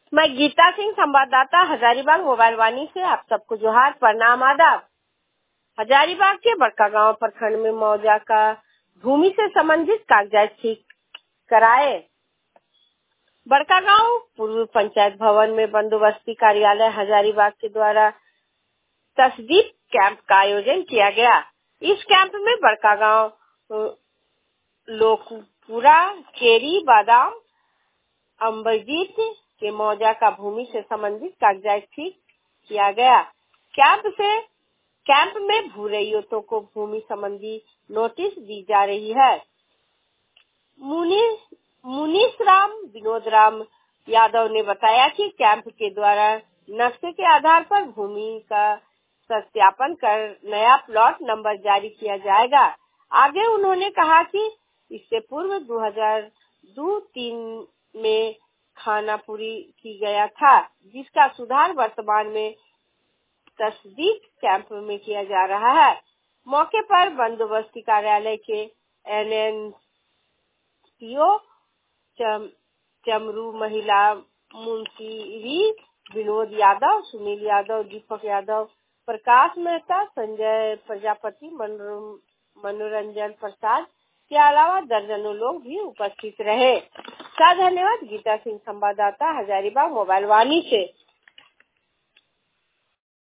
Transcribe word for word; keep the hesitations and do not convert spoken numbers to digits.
मैं गीता सिंह, संवाददाता हजारीबाग मोबाइल वाणी से आप सबको जोहार, प्रणाम, आदाब। हजारीबाग के बड़का गांव प्रखंड में मौजा का भूमि से संबंधित कागजात ठीक कराए। बड़का गांव पूर्व पंचायत भवन में बंदोबस्ती कार्यालय हजारीबाग के द्वारा तस्दीक कैंप का आयोजन किया गया। इस कैंप में बड़का गांव लोकपुरा, केरी, बादाम, अम्बरजीत के मौजा का भूमि से संबंधित कागजात ठीक किया गया। कैंप से कैंप में भू रैयतों को भूमि संबंधी नोटिस दी जा रही है। मुनीश मुनीश राम विनोद राम यादव ने बताया कि कैंप के द्वारा नक्शे के आधार पर भूमि का सत्यापन कर नया प्लॉट नंबर जारी किया जाएगा। आगे उन्होंने कहा कि इससे पूर्व दो हज़ार दो तीन में खानापुरी की गया था, जिसका सुधार वर्तमान में तस्दीक कैंप में किया जा रहा है। मौके पर बंदोबस्ती कार्यालय के एन एन पी ओ चम, चमरू, महिला मुंशी विनोद यादव, सुनील यादव, दीपक यादव, प्रकाश मेहता, संजय प्रजापति, मनोरंजन प्रसाद के अलावा दर्जनों लोग भी उपस्थित रहे। का धन्यवाद। गीता सिंह, संवाददाता हजारीबाग मोबाइल वाणी से।